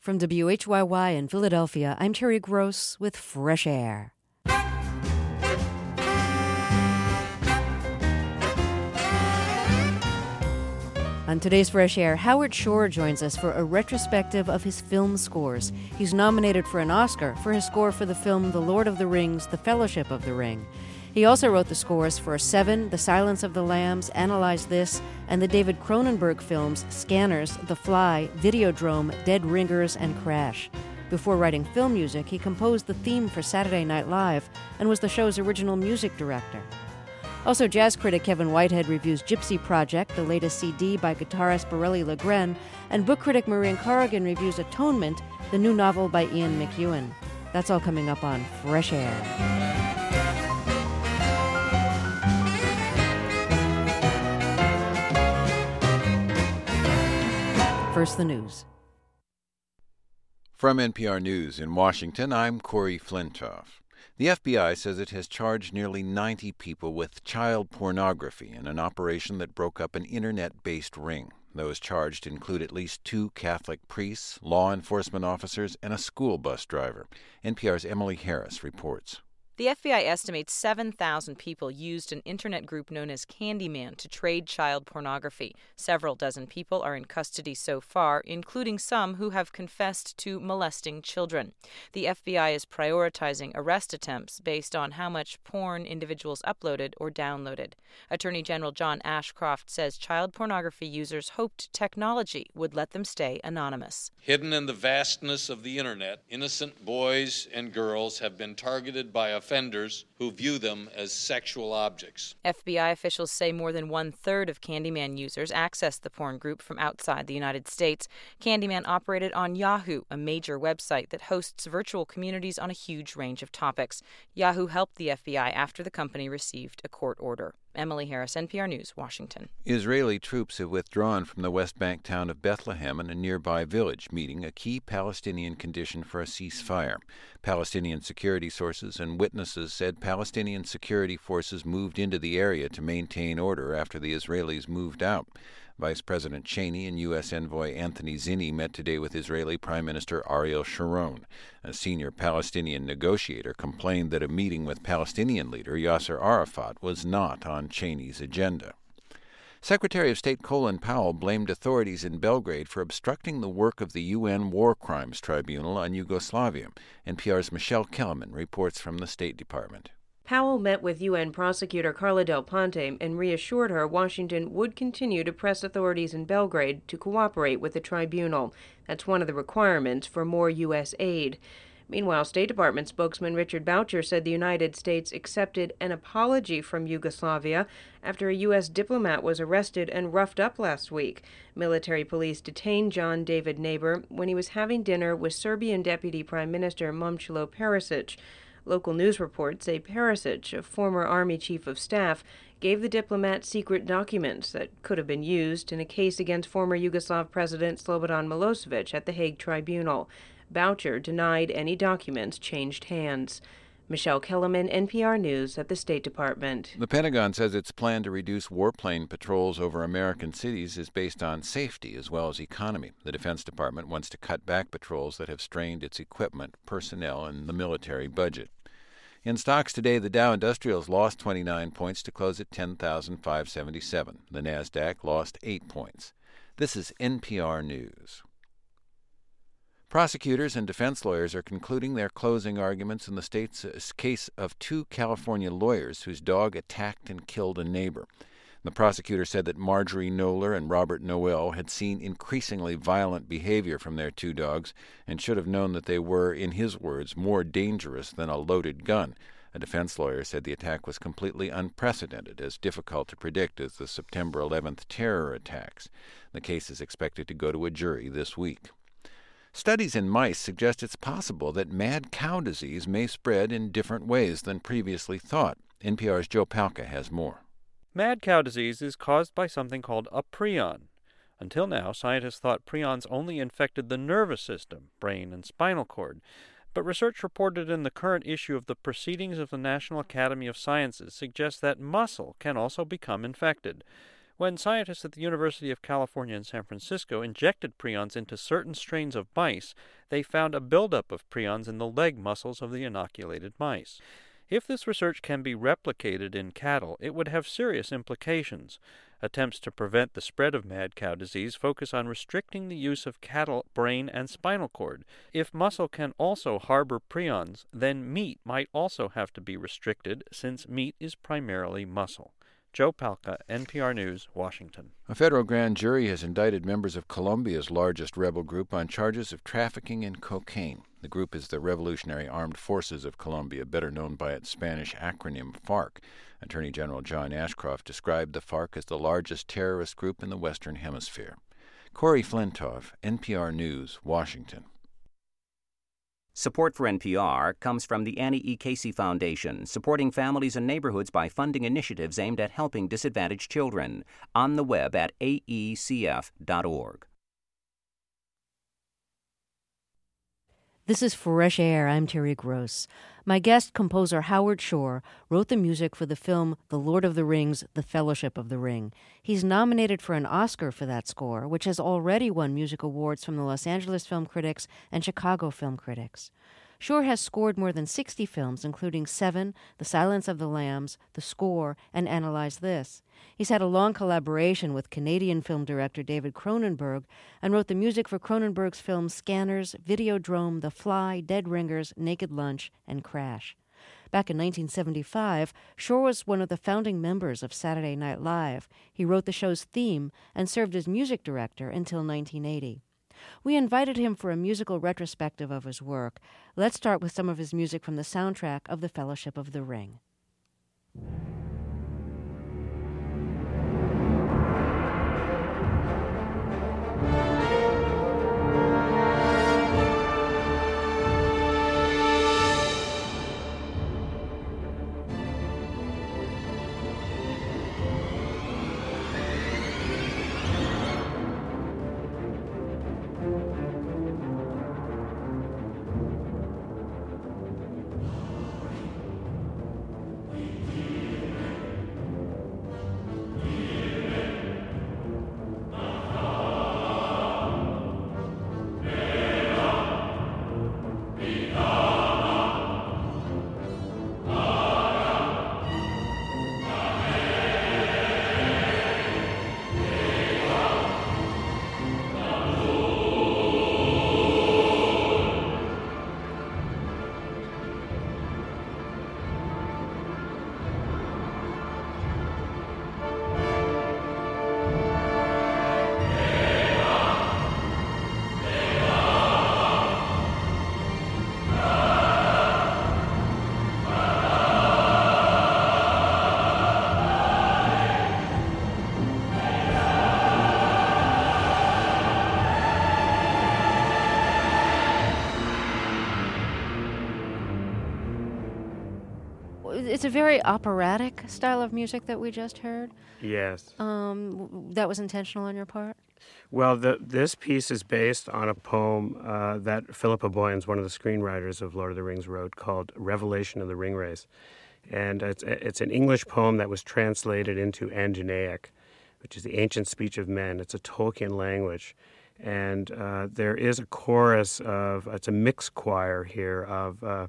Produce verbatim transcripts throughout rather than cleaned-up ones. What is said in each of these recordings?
From W H Y Y in Philadelphia, I'm Terry Gross with Fresh Air. On today's Fresh Air, Howard Shore joins us for a retrospective of his film scores. He's nominated for an Oscar for his score for the film The Lord of the Rings, The Fellowship of the Ring. He also wrote the scores for Seven, The Silence of the Lambs, Analyze This, and the David Cronenberg films Scanners, The Fly, Videodrome, Dead Ringers, and Crash. Before writing film music, he composed the theme for Saturday Night Live and was the show's original music director. Also, jazz critic Kevin Whitehead reviews Gypsy Project, the latest C D by guitarist Borelli Legren, and book critic Maureen Corrigan reviews Atonement, the new novel by Ian McEwan. That's all coming up on Fresh Air. First, the news. From N P R News in Washington, I'm Corey Flintoff. The F B I says it has charged nearly ninety people with child pornography in an operation that broke up an internet-based ring. Those charged include at least two Catholic priests, law enforcement officers, and a school bus driver. N P R's Emily Harris reports. The F B I estimates seven thousand people used an internet group known as Candyman to trade child pornography. Several dozen people are in custody so far, including some who have confessed to molesting children. The F B I is prioritizing arrest attempts based on how much porn individuals uploaded or downloaded. Attorney General John Ashcroft says child pornography users hoped technology would let them stay anonymous. Hidden in the vastness of the internet, innocent boys and girls have been targeted by a offenders who view them as sexual objects. F B I officials say more than one-third of Candyman users accessed the porn group from outside the United States. Candyman operated on Yahoo, a major website that hosts virtual communities on a huge range of topics. Yahoo helped the F B I after the company received a court order. Emily Harris, N P R News, Washington. Israeli troops have withdrawn from the West Bank town of Bethlehem and a nearby village, meeting a key Palestinian condition for a ceasefire. Palestinian security sources and witnesses said Palestinian security forces moved into the area to maintain order after the Israelis moved out. Vice President Cheney and U S Envoy Anthony Zinni met today with Israeli Prime Minister Ariel Sharon. A senior Palestinian negotiator complained that a meeting with Palestinian leader Yasser Arafat was not on Cheney's agenda. Secretary of State Colin Powell blamed authorities in Belgrade for obstructing the work of the U N War Crimes Tribunal on Yugoslavia. N P R's Michelle Kellerman reports from the State Department. Powell met with U N prosecutor Carla Del Ponte and reassured her Washington would continue to press authorities in Belgrade to cooperate with the tribunal. That's one of the requirements for more U S aid. Meanwhile, State Department spokesman Richard Boucher said the United States accepted an apology from Yugoslavia after a U S diplomat was arrested and roughed up last week. Military police detained John David Neighbor when he was having dinner with Serbian Deputy Prime Minister Momcilo Perisic. Local news reports say Perisic, a former Army Chief of Staff, gave the diplomat secret documents that could have been used in a case against former Yugoslav President Slobodan Milosevic at the Hague Tribunal. Boucher denied any documents changed hands. Michelle Kellerman, N P R News at the State Department. The Pentagon says its plan to reduce warplane patrols over American cities is based on safety as well as economy. The Defense Department wants to cut back patrols that have strained its equipment, personnel, and the military budget. In stocks today, the Dow Industrials lost twenty-nine points to close at ten thousand five hundred seventy-seven. The Nasdaq lost eight points. This is N P R News. Prosecutors and defense lawyers are concluding their closing arguments in the state's case of two California lawyers whose dog attacked and killed a neighbor. The prosecutor said that Marjorie Knoller and Robert Noel had seen increasingly violent behavior from their two dogs and should have known that they were, in his words, more dangerous than a loaded gun. A defense lawyer said the attack was completely unprecedented, as difficult to predict as the September eleventh terror attacks. The case is expected to go to a jury this week. Studies in mice suggest it's possible that mad cow disease may spread in different ways than previously thought. N P R's Joe Palca has more. Mad cow disease is caused by something called a prion. Until now, scientists thought prions only infected the nervous system, brain and spinal cord. But research reported in the current issue of the Proceedings of the National Academy of Sciences suggests that muscle can also become infected. When scientists at the University of California in San Francisco injected prions into certain strains of mice, they found a buildup of prions in the leg muscles of the inoculated mice. If this research can be replicated in cattle, it would have serious implications. Attempts to prevent the spread of mad cow disease focus on restricting the use of cattle brain and spinal cord. If muscle can also harbor prions, then meat might also have to be restricted, since meat is primarily muscle. Joe Palca, N P R News, Washington. A federal grand jury has indicted members of Colombia's largest rebel group on charges of trafficking in cocaine. The group is the Revolutionary Armed Forces of Colombia, better known by its Spanish acronym FARC. Attorney General John Ashcroft described the FARC as the largest terrorist group in the Western Hemisphere. Corey Flintoff, N P R News, Washington. Support for N P R comes from the Annie E. Casey Foundation, supporting families and neighborhoods by funding initiatives aimed at helping disadvantaged children. On the web at A E C F dot org. This is Fresh Air. I'm Terry Gross. My guest, composer Howard Shore, wrote the music for the film The Lord of the Rings, The Fellowship of the Ring. He's nominated for an Oscar for that score, which has already won music awards from the Los Angeles Film Critics and Chicago Film Critics. Shore has scored more than sixty films, including Seven, The Silence of the Lambs, The Score, and Analyze This. He's had a long collaboration with Canadian film director David Cronenberg and wrote the music for Cronenberg's films Scanners, Videodrome, The Fly, Dead Ringers, Naked Lunch, and Crash. Back in nineteen seventy-five, Shore was one of the founding members of Saturday Night Live. He wrote the show's theme and served as music director until nineteen eighty. We invited him for a musical retrospective of his work. Let's start with some of his music from the soundtrack of The Fellowship of the Ring. It's a very operatic style of music that we just heard. Yes. Um, that was intentional on your part? Well, the, this piece is based on a poem uh, that Philippa Boyens, one of the screenwriters of Lord of the Rings, wrote called Revelation of the Ring Race. And it's, it's an English poem that was translated into Andinaic, which is the ancient speech of men. It's a Tolkien language. And uh, there is a chorus of, it's a mixed choir here of uh,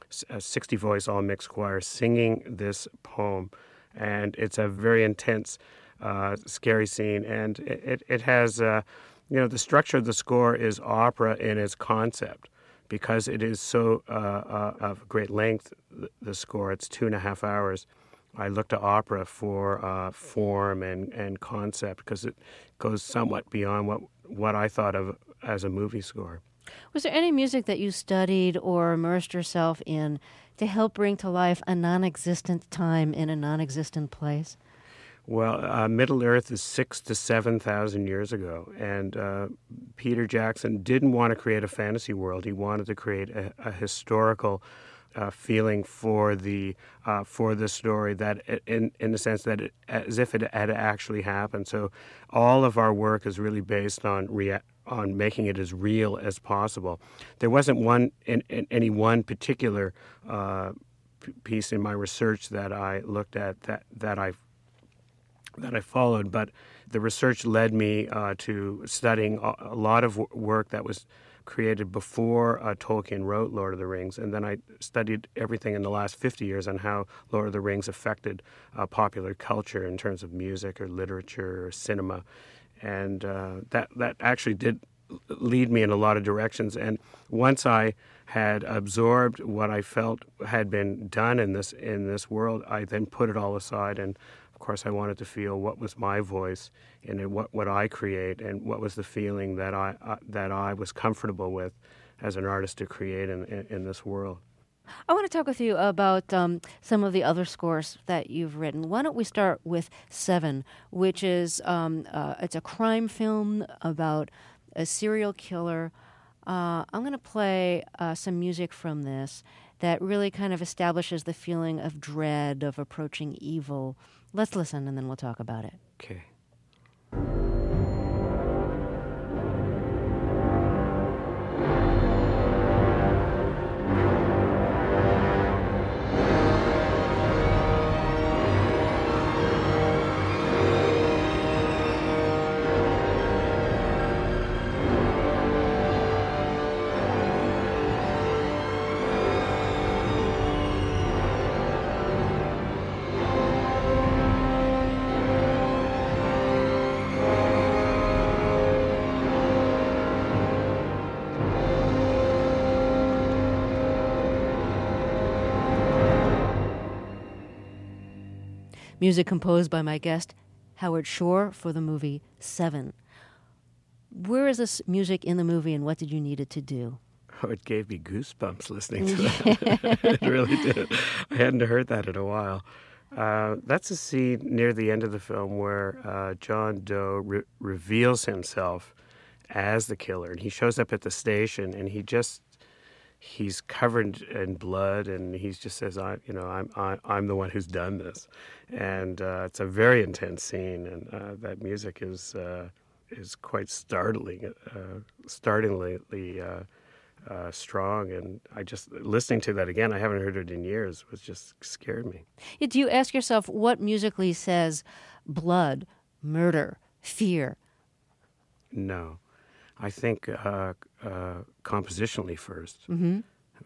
a sixty-voice all-mixed choir singing this poem. And it's a very intense, uh, scary scene. And it, it, it has, uh, you know, the structure of the score is opera in its concept because it is so uh, uh, of great length, the, the score. It's two and a half hours. I look to opera for uh, form and, and concept because it goes somewhat beyond what, what I thought of as a movie score. Was there any music that you studied or immersed yourself in to help bring to life a non-existent time in a non-existent place? Well, uh, Middle Earth is six to seven thousand years ago, and uh, Peter Jackson didn't want to create a fantasy world. He wanted to create a, a historical uh, feeling for the uh, for the story that, in in the sense that it, as if it had actually happened. So, all of our work is really based on rea- on making it as real as possible. There wasn't one in, in any one particular uh, p- piece in my research that I looked at that that I that I followed, but the research led me uh, to studying a, a lot of w- work that was created before uh, Tolkien wrote Lord of the Rings, and then I studied everything in the last fifty years on how Lord of the Rings affected uh, popular culture in terms of music or literature or cinema, and uh, that that actually did lead me in a lot of directions. And once I had absorbed what I felt had been done in this in this world, I then put it all aside, and of course I wanted to feel what was my voice and what what I create, and what was the feeling that I uh, that I was comfortable with as an artist to create in in, in this world. I want to talk with you about um, some of the other scores that you've written. Why don't we start with Seven, which is um, uh, it's a crime film about a serial killer. Uh, I'm going to play uh, some music from this that really kind of establishes the feeling of dread, of approaching evil. Let's listen, and then we'll talk about it. Okay. Music composed by my guest, Howard Shore, for the movie Seven. Where is this music in the movie, and what did you need it to do? Oh, it gave me goosebumps listening to that. It really did. I hadn't heard that in a while. Uh, that's a scene near the end of the film where uh, John Doe re- reveals himself as the killer, and he shows up at the station, and he just he's covered in blood, and he just says, "I, you know, I'm I, I'm the one who's done this," and uh, it's a very intense scene, and uh, that music is uh, is quite startling, uh, startlingly uh, uh, strong, and I just listening to that again, I haven't heard it in years, was just scared me. Do you ask yourself what musically says blood, murder, fear? No. I think uh, uh, compositionally first. Mm-hmm.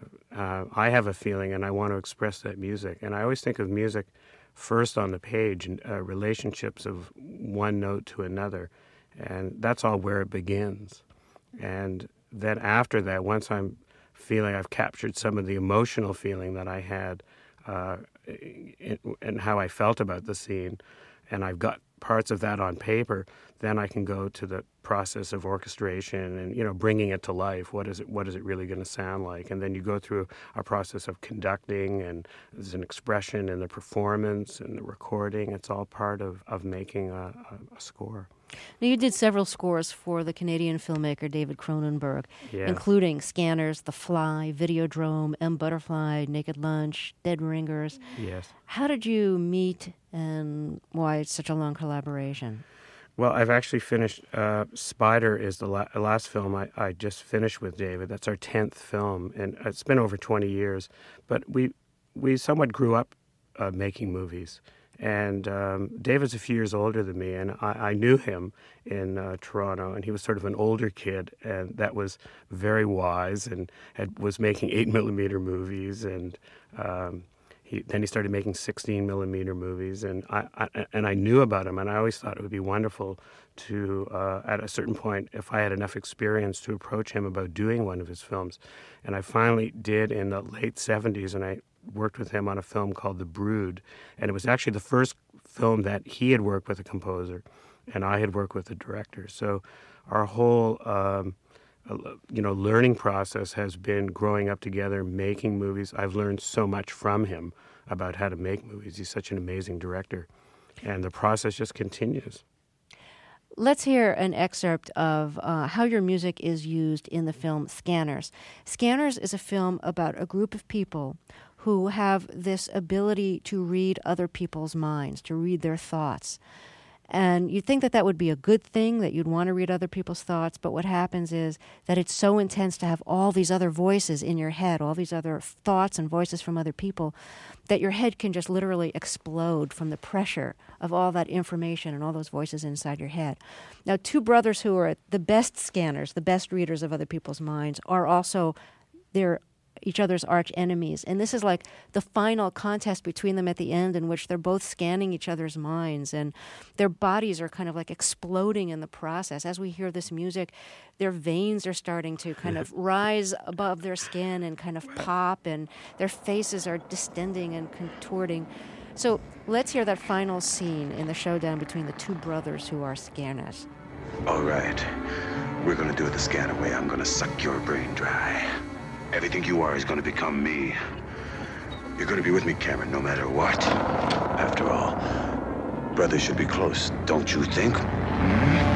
Uh, I have a feeling, and I want to express that music. And I always think of music first on the page, and uh, relationships of one note to another. And that's all where it begins. And then after that, once I'm feeling I've captured some of the emotional feeling that I had uh, in, in how I felt about the scene, and I've got parts of that on paper, then I can go to the process of orchestration and, you know, bringing it to life. What is it, what is it really going to sound like? And then you go through a process of conducting, and there's an expression in the performance and the recording. It's all part of, of making a, a, a score. Now, you did several scores for the Canadian filmmaker David Cronenberg, Yes. including Scanners, The Fly, Videodrome, M. Butterfly, Naked Lunch, Dead Ringers. Yes. How did you meet, and why it's such a long collaboration? Well, I've actually finished, uh, Spider is the la- last film I, I just finished with David. That's our tenth film, and it's been over twenty years. But we we somewhat grew up uh, making movies. And um, David's a few years older than me, and I, I knew him in uh, Toronto, and he was sort of an older kid, and that was very wise, and had, was making eight millimeter movies, and um, he, then he started making sixteen millimeter movies, and I, I and I knew about him, and I always thought it would be wonderful to, uh, at a certain point, if I had enough experience, to approach him about doing one of his films, and I finally did in the late seventies, and I worked with him on a film called The Brood, and it was actually the first film that he had worked with a composer, and I had worked with a director. So our whole, um, you know, learning process has been growing up together, making movies. I've learned so much from him about how to make movies. He's such an amazing director, and the process just continues. Let's hear an excerpt of uh, how your music is used in the film Scanners. Scanners is a film about a group of people who have this ability to read other people's minds, to read their thoughts. And you'd think that that would be a good thing, that you'd want to read other people's thoughts, but what happens is that it's so intense to have all these other voices in your head, all these other thoughts and voices from other people, that your head can just literally explode from the pressure of all that information and all those voices inside your head. Now, two brothers who are the best scanners, the best readers of other people's minds, are also they're each other's arch enemies. And this is like the final contest between them at the end, in which they're both scanning each other's minds, and their bodies are kind of like exploding in the process. As we hear this music, their veins are starting to kind of rise above their skin and kind of pop, and their faces are distending and contorting. So let's hear that final scene in the showdown between the two brothers who are scanners. All right. We're going to do it the scanner way. I'm going to suck your brain dry. Everything you are is going to become me. You're going to be with me, Cameron, no matter what. After all, brothers should be close, don't you think? Hmm?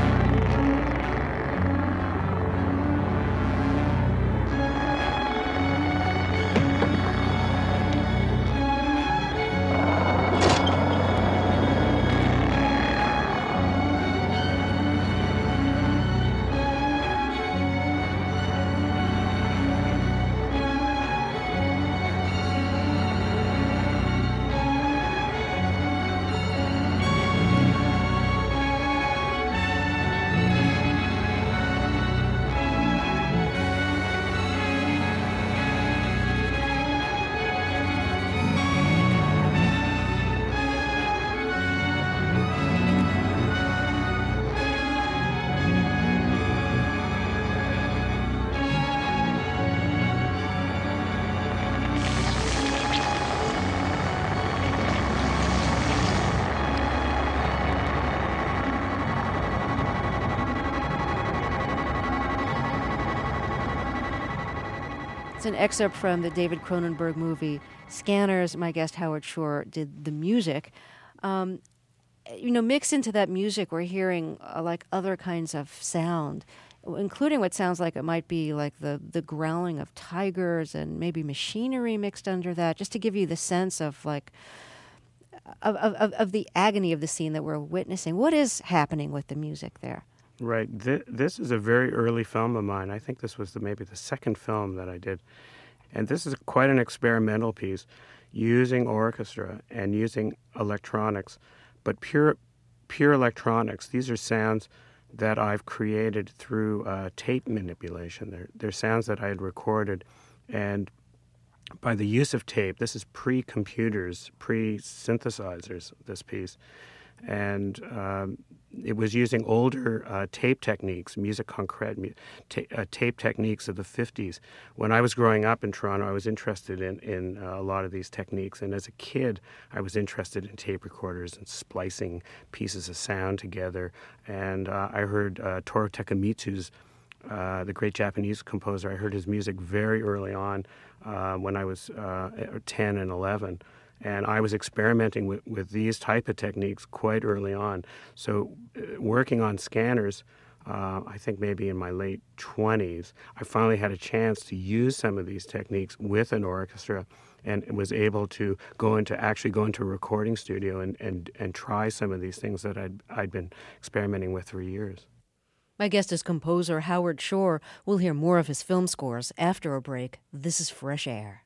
An excerpt from the David Cronenberg movie Scanners. My guest Howard Shore did the music. Um, you know, mixed into that music, we're hearing uh, like other kinds of sound, including what sounds like it might be like the, the growling of tigers and maybe machinery mixed under that, just to give you the sense of like of, of, of the agony of the scene that we're witnessing. What is happening with the music there? Right. Th- this is a very early film of mine. I think this was the, maybe the second film that I did. And this is quite an experimental piece, using orchestra and using electronics, but pure pure electronics. These are sounds that I've created through uh, tape manipulation. They're, they're sounds that I had recorded. And by the use of tape, this is pre-computers, pre-synthesizers, this piece. And um, it was using older uh, tape techniques, musique concrète, mu- ta- uh, tape techniques of the fifties. When I was growing up in Toronto, I was interested in, in uh, a lot of these techniques. And as a kid, I was interested in tape recorders and splicing pieces of sound together. And uh, I heard uh, Toru Takemitsu's, uh, the great Japanese composer, I heard his music very early on uh, when I was uh, ten and eleven. And I was experimenting with, with these type of techniques quite early on. So uh, working on scanners, uh, I think maybe in my late twenties, I finally had a chance to use some of these techniques with an orchestra, and was able to go into actually go into a recording studio and, and, and try some of these things that I'd, I'd been experimenting with for years. My guest is composer Howard Shore. We'll hear more of his film scores after a break. This is Fresh Air.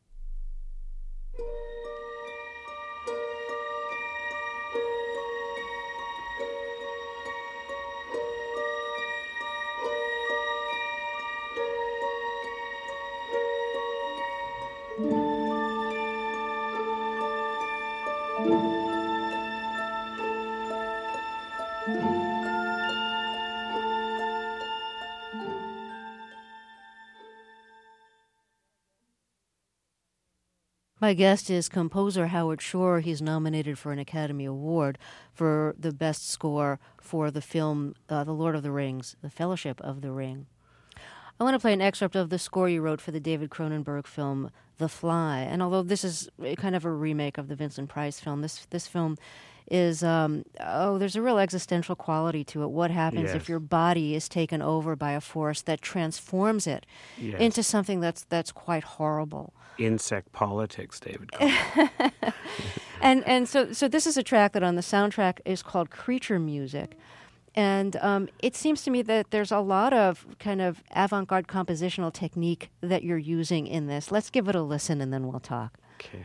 My guest is composer Howard Shore. He's nominated for an Academy Award for the best score for the film uh, The Lord of the Rings, The Fellowship of the Ring. I want to play an excerpt of the score you wrote for the David Cronenberg film The Fly. And although this is kind of a remake of the Vincent Price film, this this film is, um, oh, there's a real existential quality to it. What happens Yes. if your body is taken over by a force that transforms it Yes. into something that's that's quite horrible? Insect politics, David called it. and and so so this is a track that on the soundtrack is called Creature Music. And um, it seems to me that there's a lot of kind of avant-garde compositional technique that you're using in this. Let's give it a listen and then we'll talk. Okay.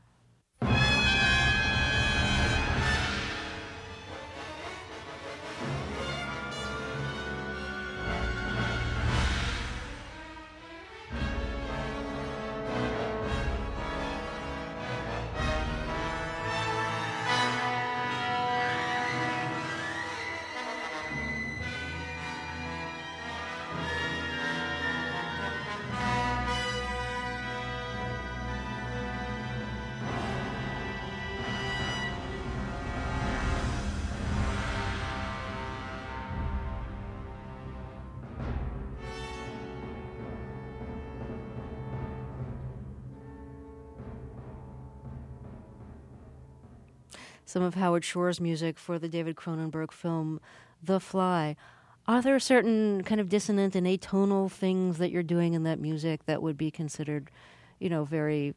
Some of Howard Shore's music for the David Cronenberg film The Fly. Are there certain kind of dissonant and atonal things that you're doing in that music that would be considered, you know, very,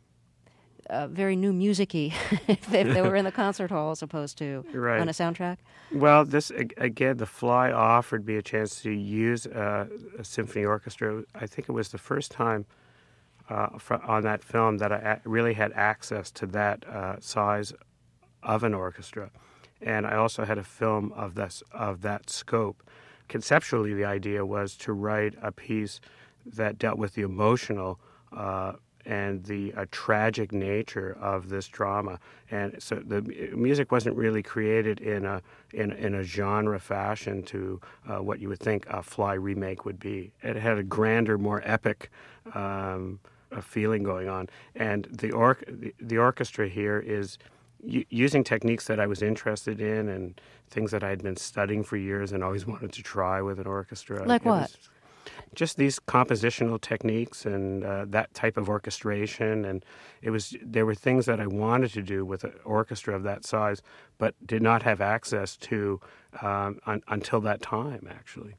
uh, very new music-y if they were in the concert hall as opposed to right. on a soundtrack? Well, this again, The Fly offered me a chance to use uh, a symphony orchestra. I think it was the first time uh, for, on that film that I really had access to that uh, size of an orchestra, and I also had a film of this of that scope. Conceptually, the idea was to write a piece that dealt with the emotional uh, and the uh, tragic nature of this drama, and so the music wasn't really created in a in in a genre fashion to uh, what you would think a Fly remake would be. It had a grander, more epic um, a feeling going on, and the or the, the orchestra here is using techniques that I was interested in and things that I had been studying for years and always wanted to try with an orchestra. Like it what? Just these compositional techniques and uh, that type of orchestration. And it was there were things that I wanted to do with an orchestra of that size, but did not have access to um, un- until that time, actually.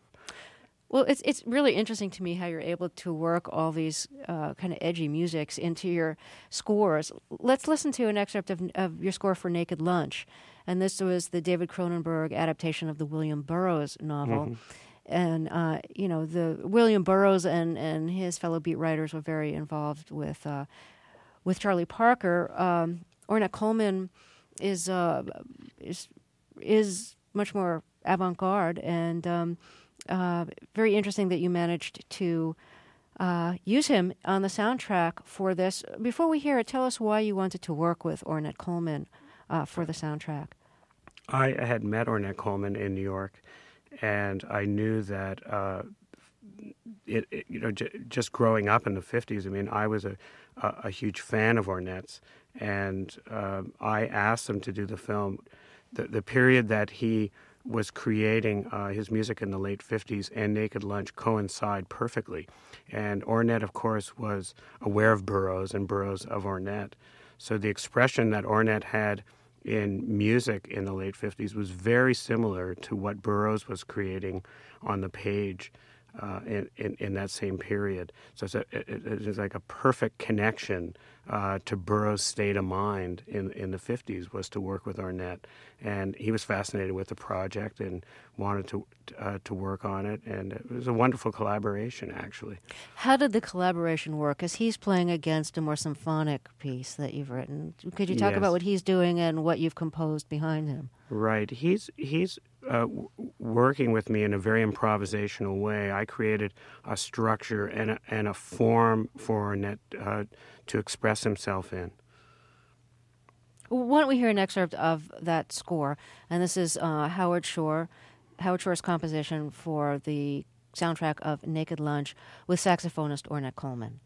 Well, it's it's really interesting to me how you're able to work all these uh, kind of edgy musics into your scores. Let's listen to an excerpt of, of your score for Naked Lunch. And this was the David Cronenberg adaptation of the William Burroughs novel. Mm-hmm. And, uh, you know, the William Burroughs and, and his fellow beat writers were very involved with uh, with Charlie Parker. Um, Ornette Coleman is, uh, is, is much more avant-garde and... Um, Uh, very interesting that you managed to uh, use him on the soundtrack for this. Before we hear it, tell us why you wanted to work with Ornette Coleman uh, for the soundtrack. I had met Ornette Coleman in New York, and I knew that uh, it, it, you know, j- just growing up in the fifties. I mean, I was a, a, a huge fan of Ornette's, and um, I asked him to do the film. The, the period that he was creating uh, his music in the late fifties and Naked Lunch coincide perfectly. And Ornette, of course, was aware of Burroughs and Burroughs of Ornette. So the expression that Ornette had in music in the late fifties was very similar to what Burroughs was creating on the page uh, in, in, in that same period. So it's, a, it, it's like a perfect connection uh, to Burroughs' state of mind in, in the fifties was to work with Ornette. And he was fascinated with the project and wanted to uh, to work on it. And it was a wonderful collaboration, actually. How did the collaboration work? Because he's playing against a more symphonic piece that you've written. Could you talk yes. about what he's doing and what you've composed behind him? Right. He's he's uh, w- working with me in a very improvisational way. I created a structure and a, and a form for Ornette uh, to express himself in. Why don't we hear an excerpt of that score? And this is uh, Howard Shore, Howard Shore's composition for the soundtrack of Naked Lunch with saxophonist Ornette Coleman.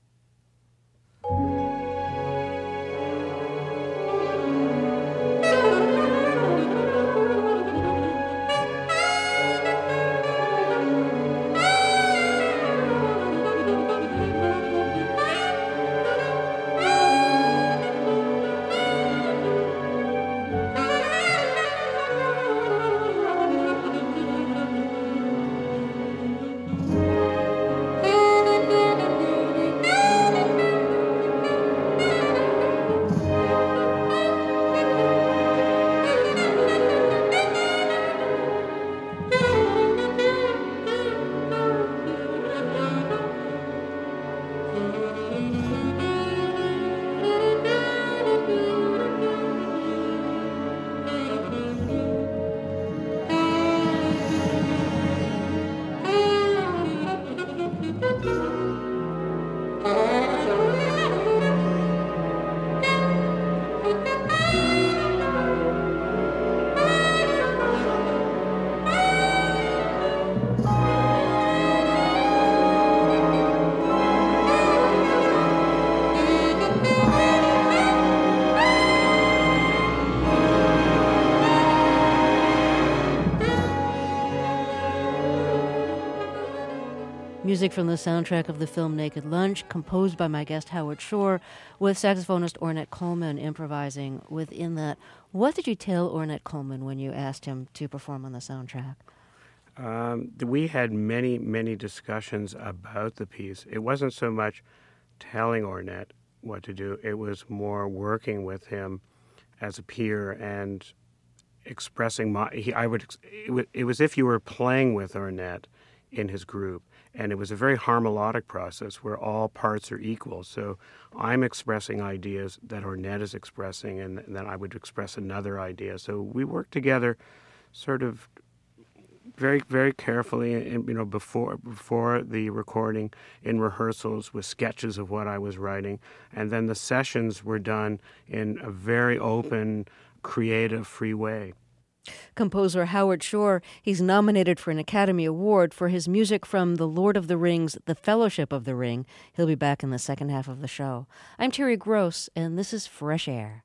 music from the soundtrack of the film Naked Lunch, composed by my guest Howard Shore, with saxophonist Ornette Coleman improvising within that. What did you tell Ornette Coleman when you asked him to perform on the soundtrack? Um, we had many, many discussions about the piece. It wasn't so much telling Ornette what to do. It was more working with him as a peer and expressing my. He, I would. It was, it was if you were playing with Ornette in his group, and it was a very harmonic process where all parts are equal. So I'm expressing ideas that Ornette is expressing, and, and then I would express another idea. So we worked together, sort of very, very carefully, and, you know, before before the recording, in rehearsals with sketches of what I was writing, and then the sessions were done in a very open, creative, free way. Composer Howard Shore, he's nominated for an Academy Award for his music from The Lord of the Rings, The Fellowship of the Ring. He'll be back in the second half of the show. I'm Terry Gross, and this is Fresh Air.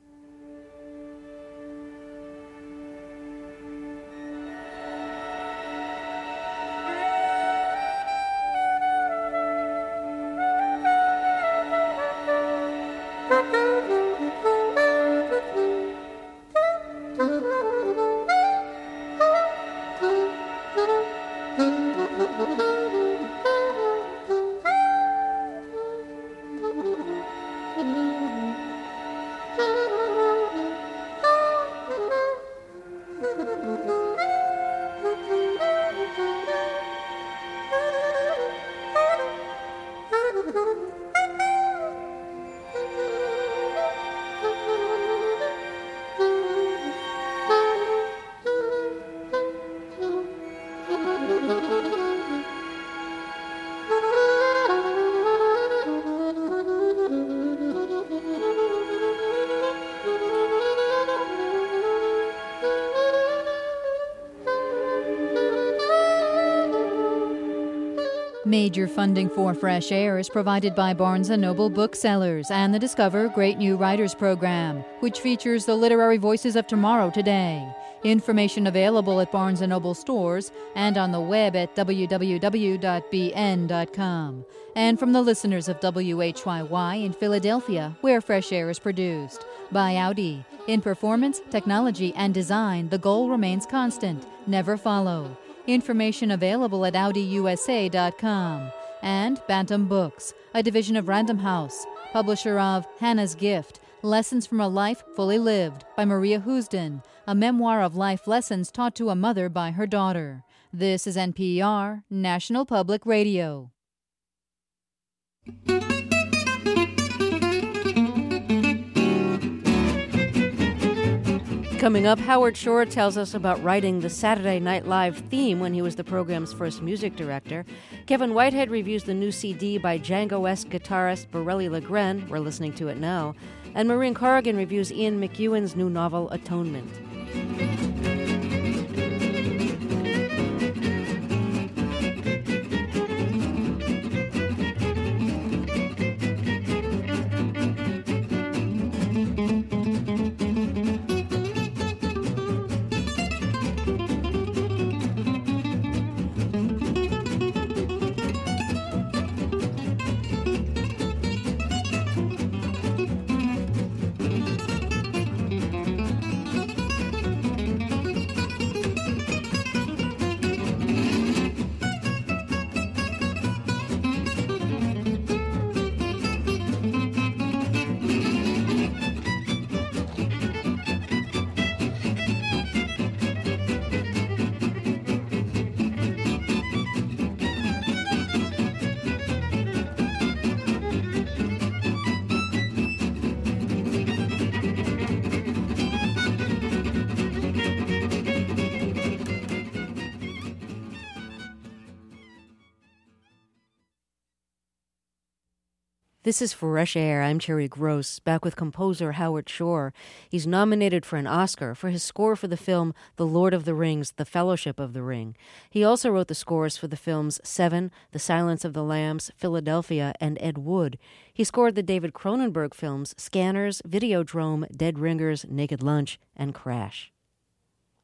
Major funding for Fresh Air is provided by Barnes and Noble Booksellers and the Discover Great New Writers program, which features the literary voices of tomorrow today. Information available at Barnes and Noble stores and on the web at w w w dot b n dot com. And from the listeners of W H Y Y in Philadelphia, where Fresh Air is produced. By Audi. In performance, technology, and design, the goal remains constant. Never follow. Information available at audi u s a dot com. And Bantam Books, a division of Random House, publisher of Hannah's Gift, Lessons from a Life Fully Lived by Maria Housden, a memoir of life lessons taught to a mother by her daughter. This is N P R, National Public Radio. Coming up, Howard Shore tells us about writing the Saturday Night Live theme when he was the program's first music director. Kevin Whitehead reviews the new C D by Django-esque guitarist Borelli Legren. We're listening to it now. And Maureen Corrigan reviews Ian McEwan's new novel, Atonement. This is Fresh Air. I'm Terry Gross, back with composer Howard Shore. He's nominated for an Oscar for his score for the film The Lord of the Rings, The Fellowship of the Ring. He also wrote the scores for the films Seven, The Silence of the Lambs, Philadelphia, and Ed Wood. He scored the David Cronenberg films Scanners, Videodrome, Dead Ringers, Naked Lunch, and Crash.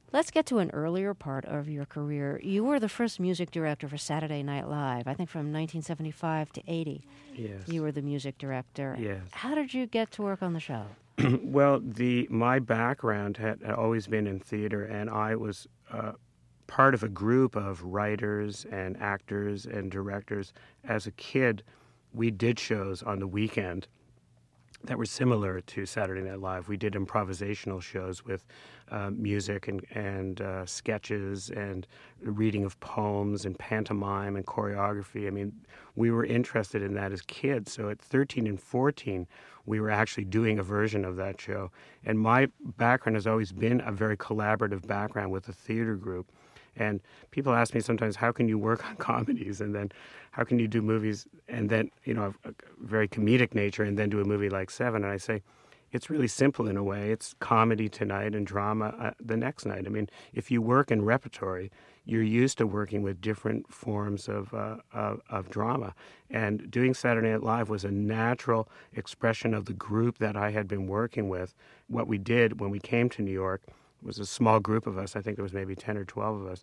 Let's get to an earlier part of your career. You were the first music director for Saturday Night Live, I think from nineteen seventy-five to eighty. Yes. You were the music director. Yes. How did you get to work on the show? Well, the my background had always been in theater, and I was uh, part of a group of writers and actors and directors. As a kid, we did shows on the weekend that were similar to Saturday Night Live. We did improvisational shows with uh, music and, and uh, sketches and reading of poems and pantomime and choreography. I mean, we were interested in that as kids. So at thirteen and fourteen, we were actually doing a version of that show. And my background has always been a very collaborative background with a theater group. And people ask me sometimes, how can you work on comedies, and then how can you do movies, and then, you know, a very comedic nature, and then do a movie like Seven? And I say, it's really simple in a way. It's comedy tonight and drama uh, the next night. I mean, if you work in repertory, you're used to working with different forms of, uh, of, of drama. And doing Saturday Night Live was a natural expression of the group that I had been working with. What we did when we came to New York was a small group of us, I think there was maybe ten or twelve of us,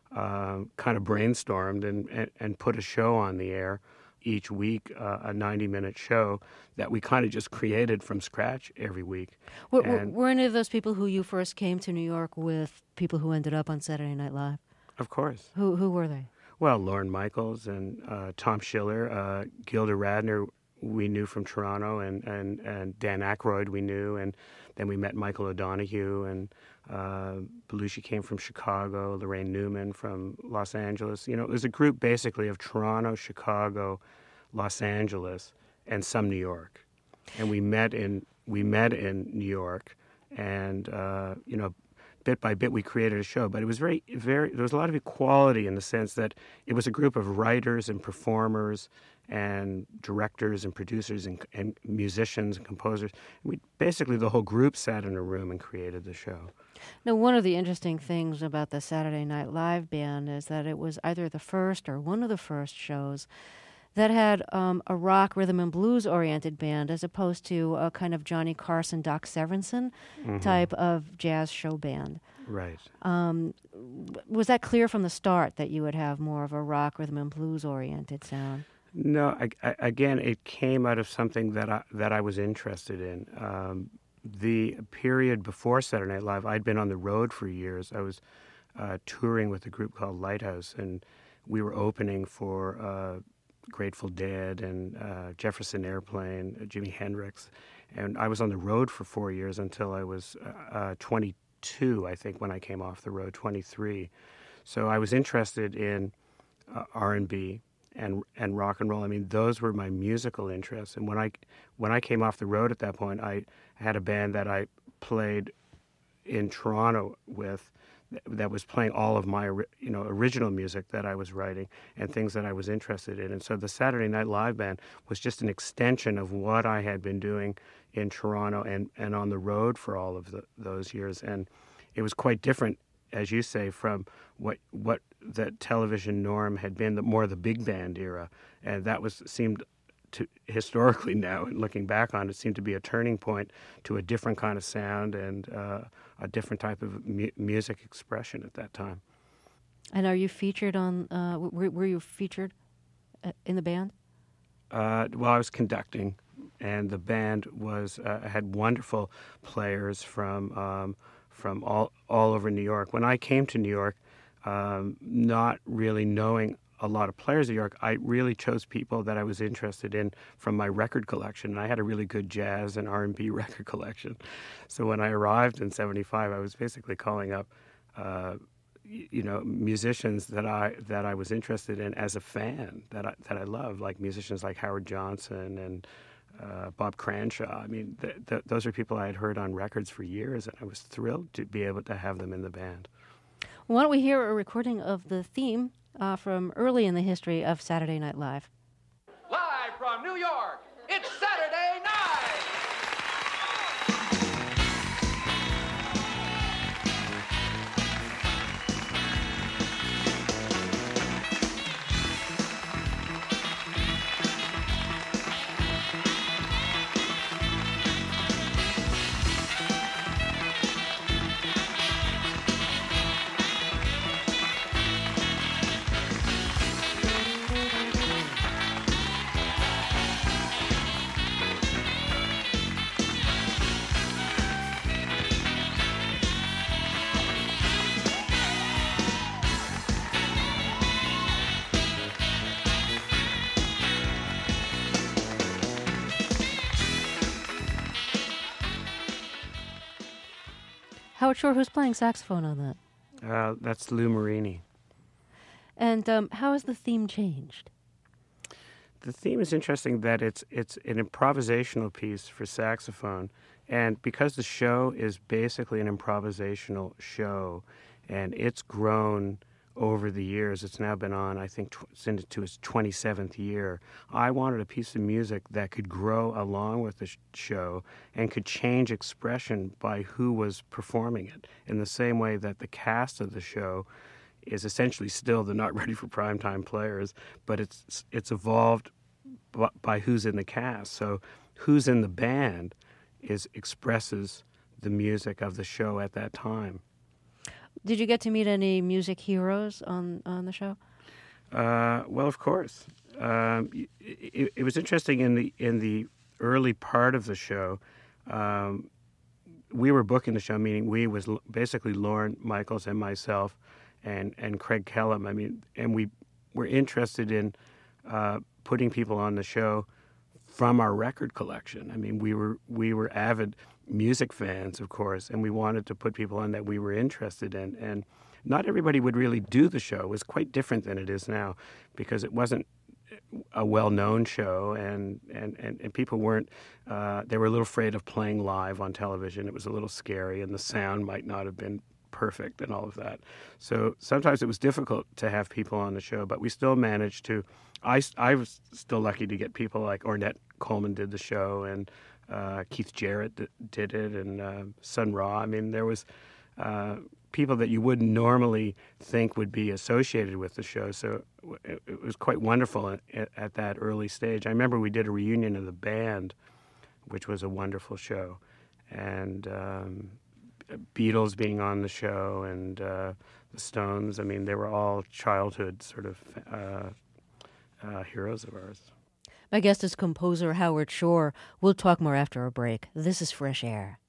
uh, kind of brainstormed and, and, and put a show on the air each week, uh, a ninety-minute show that we kind of just created from scratch every week. Were, were, were any of those people who you first came to New York with people who ended up on Saturday Night Live? Of course. Who who were they? Well, Lorne Michaels and uh, Tom Schiller, uh, Gilda Radner we knew from Toronto, and, and, and Dan Aykroyd we knew, and then we met Michael O'Donoghue, and uh, Belushi came from Chicago, Lorraine Newman from Los Angeles. You know, it was a group basically of Toronto, Chicago, Los Angeles, and some New York. And we met in we met in New York, and uh, you know, bit by bit we created a show. But it was very, very. There was a lot of equality in the sense that it was a group of writers and performers and directors and producers and, and musicians and composers. We basically the whole group sat in a room and created the show. Now, one of the interesting things about the Saturday Night Live band is that it was either the first or one of the first shows that had um, a rock, rhythm, and blues-oriented band as opposed to a kind of Johnny Carson, Doc Severinsen mm-hmm. type of jazz show band. Right. Um, was that clear from the start that you would have more of a rock, rhythm, and blues-oriented sound? No, I, I, again, it came out of something that I, that I was interested in. Um, the period before Saturday Night Live, I'd been on the road for years. I was uh, touring with a group called Lighthouse, and we were opening for uh, Grateful Dead and uh, Jefferson Airplane, uh, Jimi Hendrix. And I was on the road for four years until I was uh, twenty-two, I think, when I came off the road, twenty-three. So I was interested in uh, R and B. And and rock and roll. I mean, those were my musical interests. And when I when I came off the road at that point, I had a band that I played in Toronto with that was playing all of my you know original music that I was writing and things that I was interested in. And so the Saturday Night Live band was just an extension of what I had been doing in Toronto and, and on the road for all of the, those years. And it was quite different, as you say, from what what the television norm had been, the more the big band era, and that was seemed to historically now, and looking back on it, seemed to be a turning point to a different kind of sound and uh, a different type of mu- music expression at that time. And are you featured on? Uh, were, were you featured in the band? Uh, well, I was conducting, and the band was uh, had wonderful players from. Um, from all, all over New York. When I came to New York, um, not really knowing a lot of players in New York, I really chose people that I was interested in from my record collection. And I had a really good jazz and R and B record collection. So when I arrived in seventy-five, I was basically calling up, uh, you know, musicians that I that I was interested in as a fan, that I, that I loved, like musicians like Howard Johnson and Uh, Bob Cranshaw. I mean, th- th- those are people I had heard on records for years, and I was thrilled to be able to have them in the band. Why don't we hear a recording of the theme uh, from early in the history of Saturday Night Live? Live from New York, it's Saturday Night! Howard Shore, who's playing saxophone on that? Uh, that's Lou Marini. And um, how has the theme changed? The theme is interesting that it's it's an improvisational piece for saxophone, and because the show is basically an improvisational show, and it's grown over the years, it's now been on, I think, tw- it's into its twenty-seventh year. I wanted a piece of music that could grow along with the sh- show and could change expression by who was performing it, in the same way that the cast of the show is essentially still the not ready for primetime players, but it's it's evolved b- by who's in the cast. So who's in the band is expresses the music of the show at that time. Did you get to meet any music heroes on, on the show? Uh, well, of course. Um, it, it was interesting in the in the early part of the show. Um, we were booking the show, meaning we was l- basically Lorne Michaels and myself, and and Craig Kellum. I mean, and we were interested in uh, putting people on the show from our record collection. I mean, we were we were avid music fans, of course, and we wanted to put people on that we were interested in. And not everybody would really do the show. It was quite different than it is now, because it wasn't a well-known show, and, and, and, and people weren't, uh, they were a little afraid of playing live on television. It was a little scary, and the sound might not have been perfect and all of that. So sometimes it was difficult to have people on the show, but we still managed to, I, I was still lucky to get people like Ornette Coleman did the show, and uh, Keith Jarrett d- did it, and uh, Sun Ra. I mean, there was uh, people that you wouldn't normally think would be associated with the show, so it, it was quite wonderful at, at that early stage. I remember we did a reunion of the band, which was a wonderful show, and um, Beatles being on the show, and uh, the Stones. I mean, they were all childhood sort of uh, uh, heroes of ours. My guest is composer Howard Shore. We'll talk more after a break. This is Fresh Air.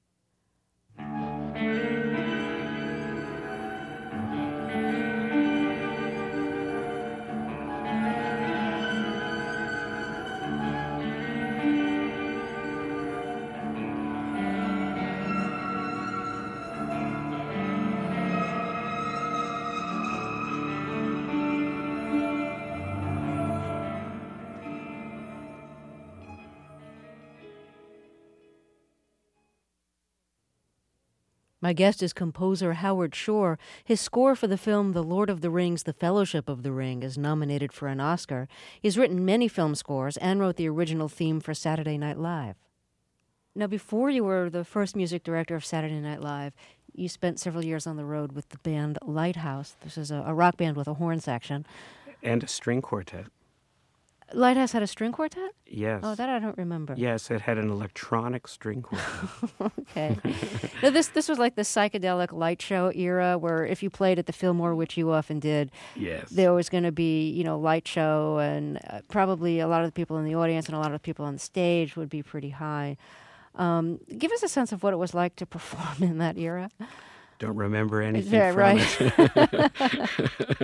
My guest is composer Howard Shore. His score for the film The Lord of the Rings, The Fellowship of the Ring is nominated for an Oscar. He's written many film scores and wrote the original theme for Saturday Night Live. Now, before you were the first music director of Saturday Night Live, you spent several years on the road with the band Lighthouse. This is a, a rock band with a horn section. And a string quartet. Lighthouse had a string quartet? Yes. Oh, that I don't remember. Yes, it had an electronic string quartet. Okay. Now, this this was like the psychedelic light show era, where if you played at the Fillmore, which you often did, yes, there was going to be, you know, light show, and uh, probably a lot of the people in the audience and a lot of the people on the stage would be pretty high. Um, give us a sense of what it was like to perform in that era. Don't remember anything yeah, from right. it.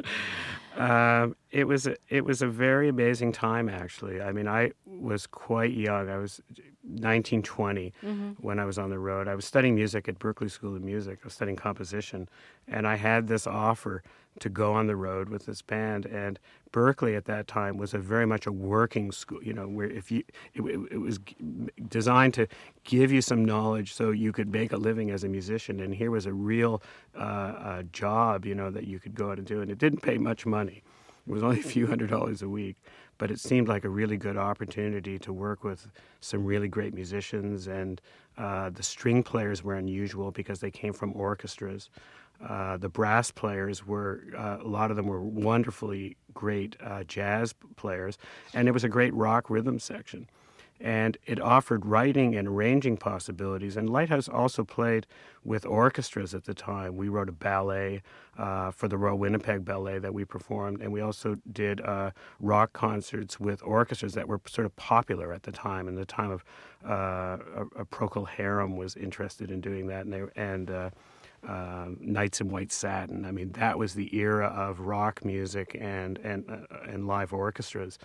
Um, it was a, it was a very amazing time, actually. I mean, I was quite young. I was nineteen, twenty mm-hmm. when I was on the road. I was studying music at Berklee School of Music. I was studying composition, and I had this offer to go on the road with this band. And Berklee at that time was a very much a working school. You know, where if you it, it, it was designed to give you some knowledge so you could make a living as a musician. And here was a real uh, uh, job, you know, that you could go out and do. And it didn't pay much money. It was only a few hundred dollars a week, but it seemed like a really good opportunity to work with some really great musicians. And uh, the string players were unusual because they came from orchestras. Uh, the brass players were, uh, a lot of them were wonderfully great uh, jazz players, and it was a great rock rhythm section. And it offered writing and arranging possibilities. And Lighthouse also played with orchestras at the time. We wrote a ballet uh, for the Royal Winnipeg Ballet that we performed, and we also did uh, rock concerts with orchestras that were sort of popular at the time. And the time of uh, a, a Procol Harum was interested in doing that, and they, and uh, uh, Knights in White Satin. I mean, that was the era of rock music and and uh, and live orchestras.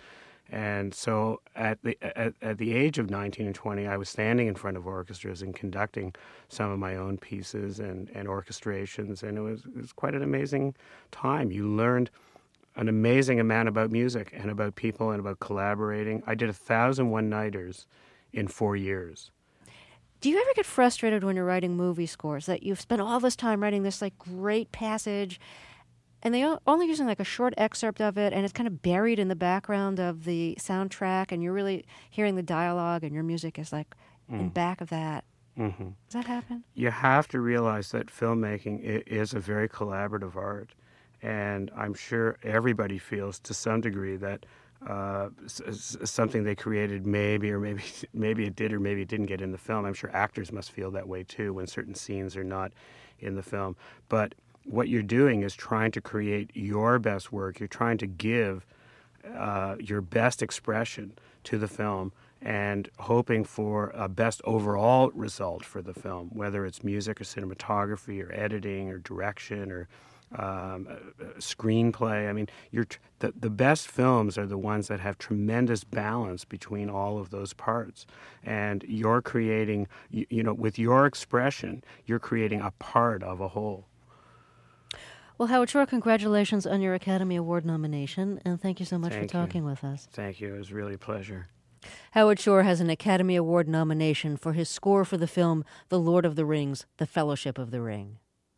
And so at the at, at the age of nineteen and twenty, I was standing in front of orchestras and conducting some of my own pieces and, and orchestrations, and it was, it was quite an amazing time. You learned an amazing amount about music and about people and about collaborating. I did a thousand one-nighters in four years. Do you ever get frustrated when you're writing movie scores that you've spent all this time writing this like great passage and they only using like a short excerpt of it, and it's kind of buried in the background of the soundtrack, and you're really hearing the dialogue, and your music is like mm. in back of that? Mm-hmm. Does that happen? You have to realize that filmmaking is a very collaborative art, and I'm sure everybody feels to some degree that uh, something they created maybe or maybe maybe it did or maybe it didn't get in the film. I'm sure actors must feel that way too when certain scenes are not in the film. But what you're doing is trying to create your best work. You're trying to give uh, your best expression to the film and hoping for a best overall result for the film, whether it's music or cinematography or editing or direction or um, uh, screenplay. I mean, you're t- the, the best films are the ones that have tremendous balance between all of those parts. And you're creating, you, you know, with your expression, you're creating a part of a whole. Well, Howard Shore, congratulations on your Academy Award nomination, and thank you so much thank for talking you. with us. Thank you. It was really a pleasure. Howard Shore has an Academy Award nomination for his score for the film The Lord of the Rings, The Fellowship of the Ring.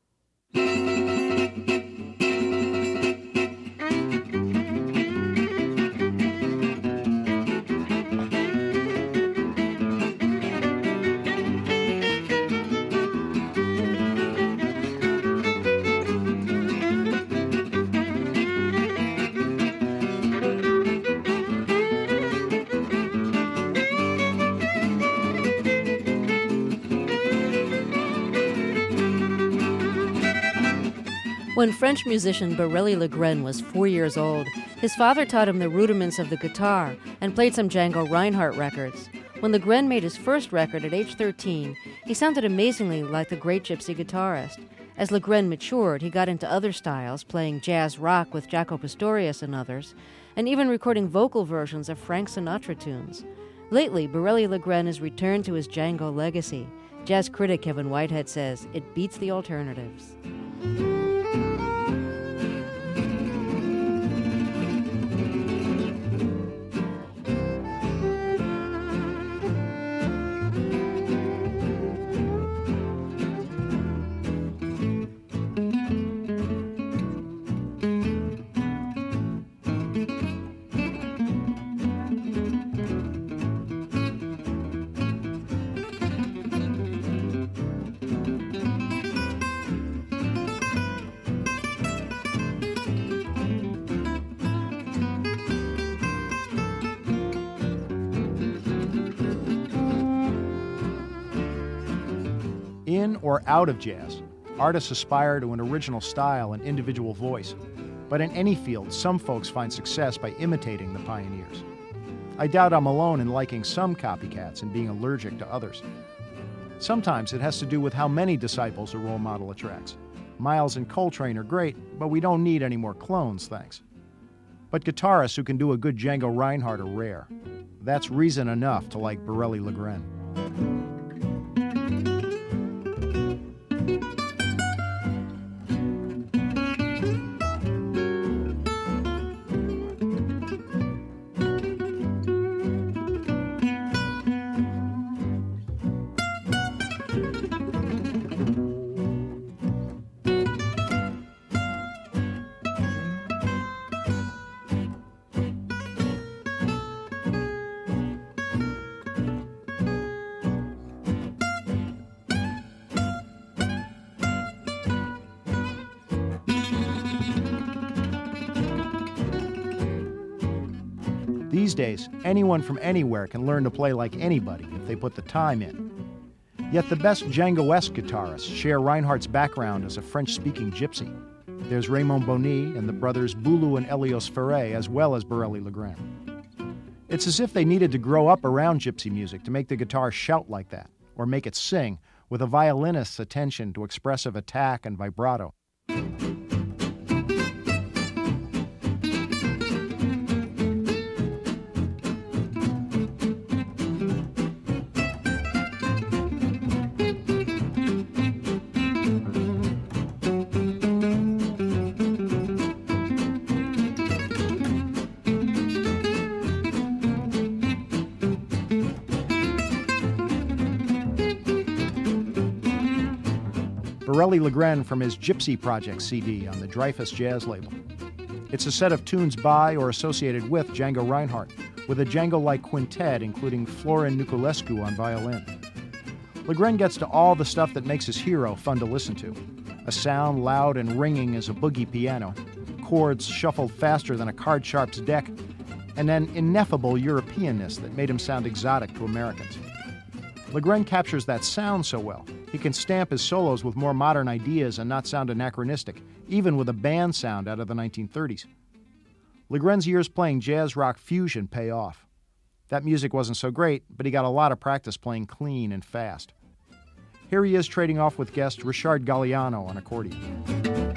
When French musician Borelli Legren was four years old, his father taught him the rudiments of the guitar and played some Django Reinhardt records. When Legren made his first record at age thirteen, he sounded amazingly like the great gypsy guitarist. As Legren matured, he got into other styles, playing jazz rock with Jaco Pastorius and others, and even recording vocal versions of Frank Sinatra tunes. Lately, Borelli Legren has returned to his Django legacy. Jazz critic Kevin Whitehead says it beats the alternatives. In or out of jazz, artists aspire to an original style and individual voice. But in any field, some folks find success by imitating the pioneers. I doubt I'm alone in liking some copycats and being allergic to others. Sometimes it has to do with how many disciples a role model attracts. Miles and Coltrane are great, but we don't need any more clones, thanks. But guitarists who can do a good Django Reinhardt are rare. That's reason enough to like Borelli Legren. These days, anyone from anywhere can learn to play like anybody if they put the time in. Yet the best Django-esque guitarists share Reinhardt's background as a French-speaking gypsy. There's Raymond Bonny and the brothers Boulou and Elios Ferré, as well as Borelli Legren. It's as if they needed to grow up around gypsy music to make the guitar shout like that, or make it sing, with a violinist's attention to expressive attack and vibrato. Borelli LeGren from his Gypsy Project C D on the Dreyfus Jazz label. It's a set of tunes by or associated with Django Reinhardt, with a Django-like quintet including Florin Niculescu on violin. LeGren gets to all the stuff that makes his hero fun to listen to. A sound loud and ringing as a boogie piano, chords shuffled faster than a card sharp's deck, and an ineffable Europeanness that made him sound exotic to Americans. LeGren captures that sound so well, he can stamp his solos with more modern ideas and not sound anachronistic, even with a band sound out of the nineteen thirties. LeGren's years playing jazz rock fusion pay off. That music wasn't so great, but he got a lot of practice playing clean and fast. Here he is trading off with guest Richard Galliano on accordion.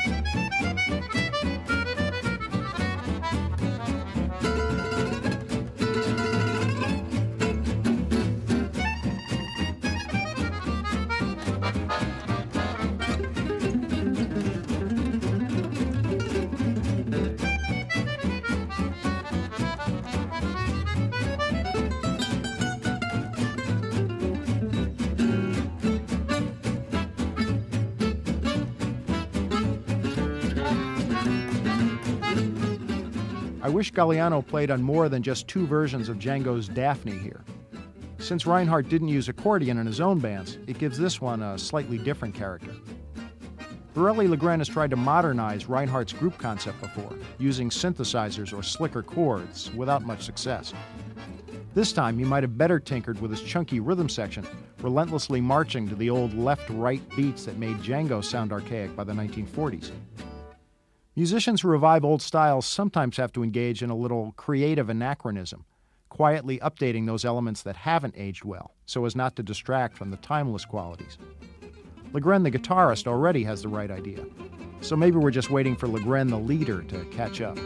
I wish Galliano played on more than just two versions of Django's Daphne here. Since Reinhardt didn't use accordion in his own bands, it gives this one a slightly different character. Borelli LeGren has tried to modernize Reinhardt's group concept before, using synthesizers or slicker chords, without much success. This time, he might have better tinkered with his chunky rhythm section, relentlessly marching to the old left-right beats that made Django sound archaic by the nineteen forties. Musicians who revive old styles sometimes have to engage in a little creative anachronism, quietly updating those elements that haven't aged well, so as not to distract from the timeless qualities. LeGren, the guitarist, already has the right idea, so maybe we're just waiting for LeGren, the leader, to catch up.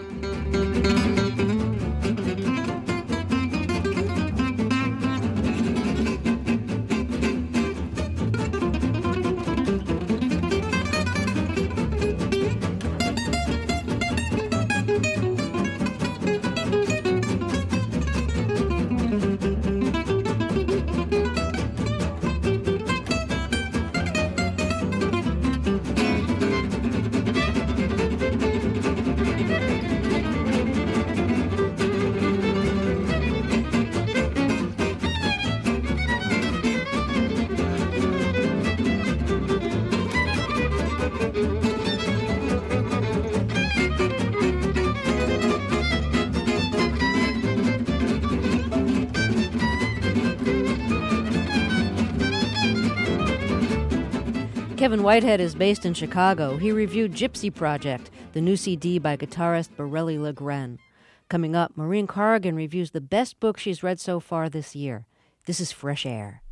Kevin Whitehead is based in Chicago. He reviewed Gypsy Project, the new C D by guitarist Borelli LeGren. Coming up, Maureen Corrigan reviews the best book she's read so far this year. This is Fresh Air.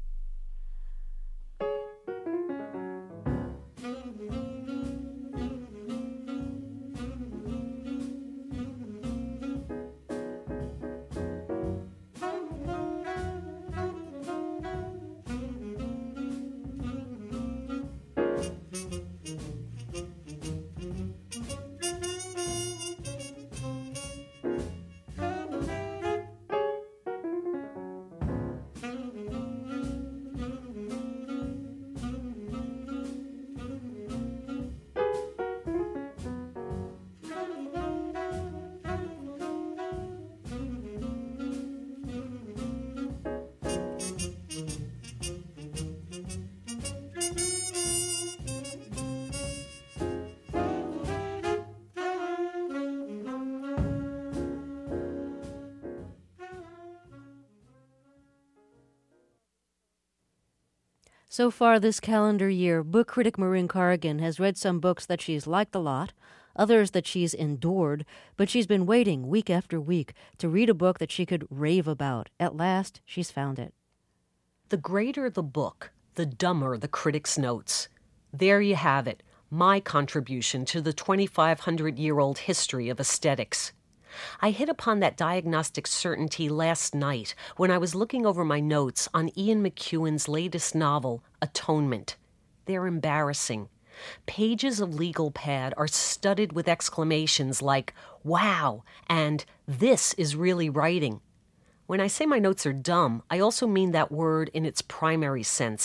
So far this calendar year, book critic Maureen Corrigan has read some books that she's liked a lot, others that she's endured, but she's been waiting week after week to read a book that she could rave about. At last, she's found it. The greater the book, the dumber the critic's notes. There you have it, my contribution to the twenty-five hundred year old history of aesthetics. I hit upon that diagnostic certainty last night when I was looking over my notes on Ian McEwan's latest novel, Atonement. They're embarrassing. Pages of legal pad are studded with exclamations like, wow, and this is really writing. When I say my notes are dumb, I also mean that word in its primary sense.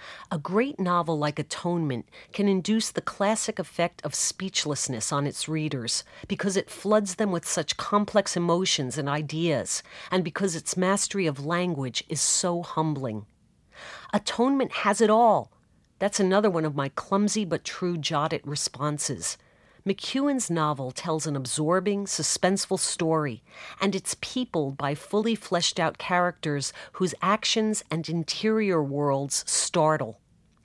A great novel like Atonement can induce the classic effect of speechlessness on its readers because it floods them with such complex emotions and ideas, and because its mastery of language is so humbling. Atonement has it all. That's another one of my clumsy but true jotted responses. McEwan's novel tells an absorbing, suspenseful story, and it's peopled by fully fleshed out characters whose actions and interior worlds startle.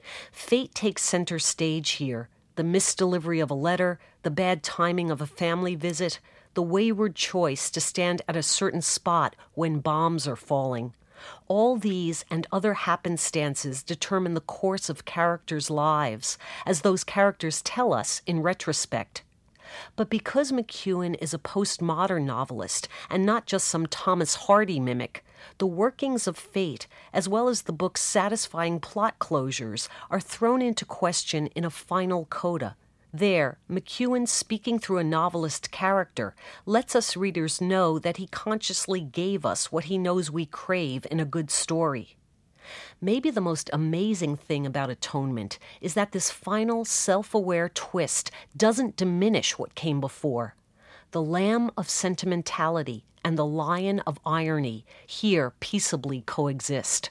Fate takes center stage here, the misdelivery of a letter, the bad timing of a family visit, the wayward choice to stand at a certain spot when bombs are falling. All these and other happenstances determine the course of characters' lives, as those characters tell us in retrospect. But because McEwan is a postmodern novelist and not just some Thomas Hardy mimic, the workings of fate, as well as the book's satisfying plot closures, are thrown into question in a final coda. There, McEwan, speaking through a novelist character, lets us readers know that he consciously gave us what he knows we crave in a good story. Maybe the most amazing thing about Atonement is that this final self-aware twist doesn't diminish what came before. The lamb of sentimentality and the lion of irony here peaceably coexist.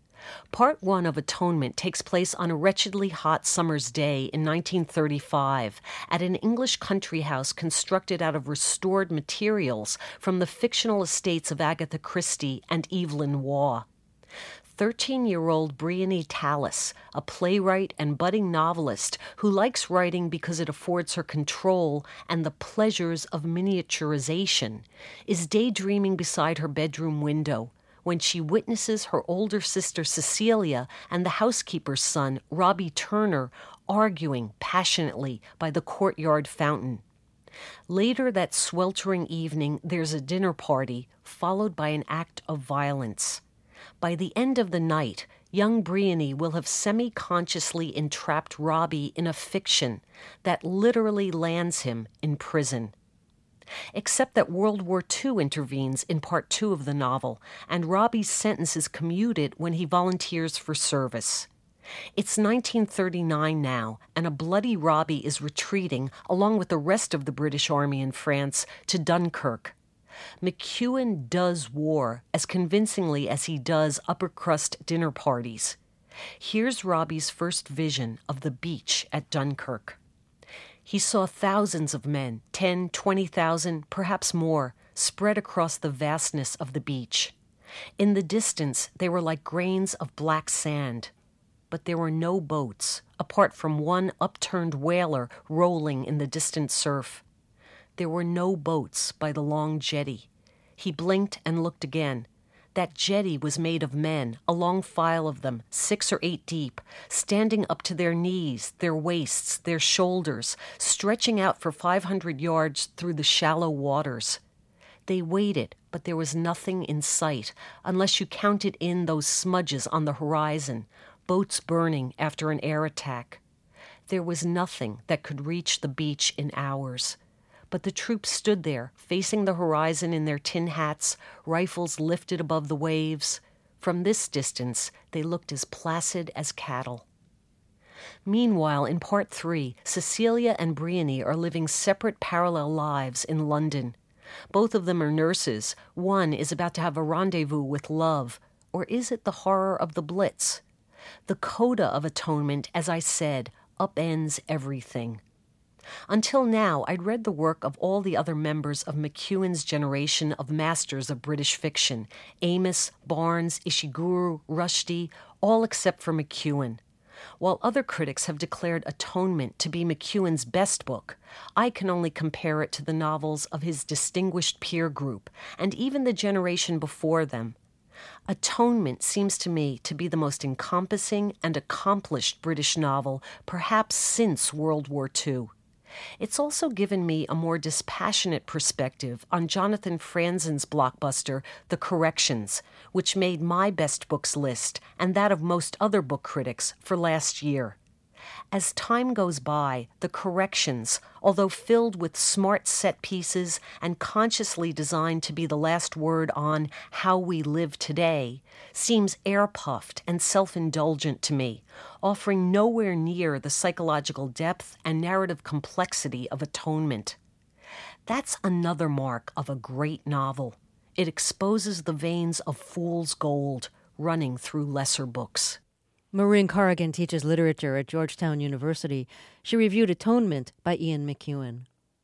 Part one of Atonement takes place on a wretchedly hot summer's day in nineteen thirty-five at an English country house constructed out of restored materials from the fictional estates of Agatha Christie and Evelyn Waugh. thirteen-year-old Bryony Tallis, a playwright and budding novelist who likes writing because it affords her control and the pleasures of miniaturization, is daydreaming beside her bedroom window when she witnesses her older sister Cecilia and the housekeeper's son, Robbie Turner, arguing passionately by the courtyard fountain. Later that sweltering evening, there's a dinner party, followed by an act of violence. By the end of the night, young Bryony will have semi-consciously entrapped Robbie in a fiction that literally lands him in prison. Except that World War Two intervenes in part two of the novel, and Robbie's sentence is commuted when he volunteers for service. It's nineteen thirty-nine now, and a bloody Robbie is retreating, along with the rest of the British Army in France, to Dunkirk. McEwan does war as convincingly as he does upper-crust dinner parties. Here's Robbie's first vision of the beach at Dunkirk. He saw thousands of men, ten, twenty thousand, perhaps more, spread across the vastness of the beach. In the distance, they were like grains of black sand. But there were no boats, apart from one upturned whaler rolling in the distant surf. There were no boats by the long jetty. He blinked and looked again. That jetty was made of men, a long file of them, six or eight deep, standing up to their knees, their waists, their shoulders, stretching out for five hundred yards through the shallow waters. They waited, but there was nothing in sight, unless you counted in those smudges on the horizon, boats burning after an air attack. There was nothing that could reach the beach in hours. But the troops stood there, facing the horizon in their tin hats, rifles lifted above the waves. From this distance, they looked as placid as cattle. Meanwhile, in part three, Cecilia and Bryony are living separate parallel lives in London. Both of them are nurses. One is about to have a rendezvous with love. Or is it the horror of the Blitz? The coda of Atonement, as I said, upends everything. Until now, I'd read the work of all the other members of McEwan's generation of masters of British fiction, Amos, Barnes, Ishiguro, Rushdie, all except for McEwan. While other critics have declared Atonement to be McEwan's best book, I can only compare it to the novels of his distinguished peer group, and even the generation before them. Atonement seems to me to be the most encompassing and accomplished British novel, perhaps since World War Two. It's also given me a more dispassionate perspective on Jonathan Franzen's blockbuster, The Corrections, which made my best books list and that of most other book critics for last year. As time goes by, the corrections, although filled with smart set pieces and consciously designed to be the last word on how we live today, seems air-puffed and self-indulgent to me, offering nowhere near the psychological depth and narrative complexity of Atonement. That's another mark of a great novel. It exposes the veins of fool's gold running through lesser books. Maureen Corrigan teaches literature at Georgetown University. She reviewed Atonement by Ian McEwan.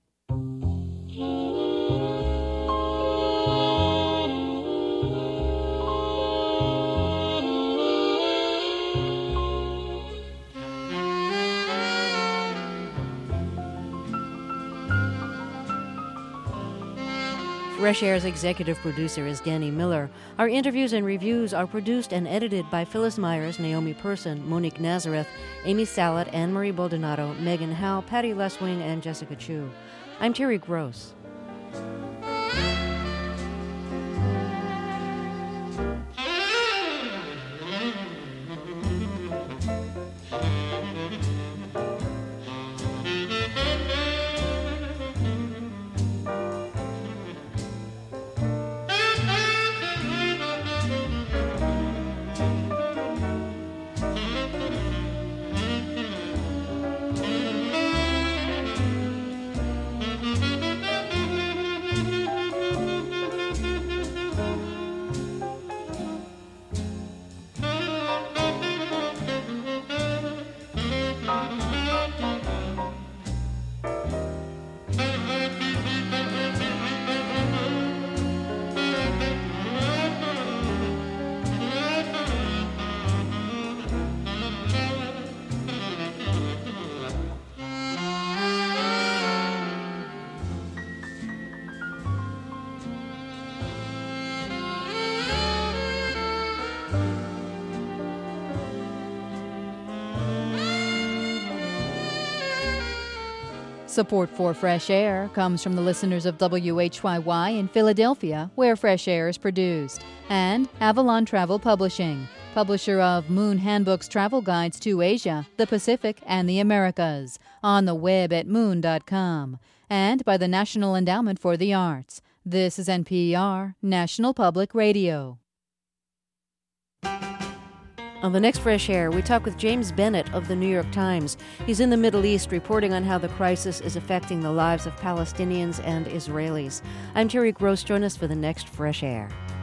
Fresh Air's executive producer is Danny Miller. Our interviews and reviews are produced and edited by Phyllis Myers, Naomi Person, Monique Nazareth, Amy Salat, Anne-Marie Baldonado, Megan Howe, Patty Leswing, and Jessica Chu. I'm Terry Gross. Support for Fresh Air comes from the listeners of W H Y Y in Philadelphia, where Fresh Air is produced, and Avalon Travel Publishing, publisher of Moon Handbook's travel guides to Asia, the Pacific, and the Americas, on the web at moon dot com, and by the National Endowment for the Arts. This is N P R, National Public Radio. On the next Fresh Air, we talk with James Bennett of the New York Times. He's in the Middle East reporting on how the crisis is affecting the lives of Palestinians and Israelis. I'm Terry Gross. Join us for the next Fresh Air.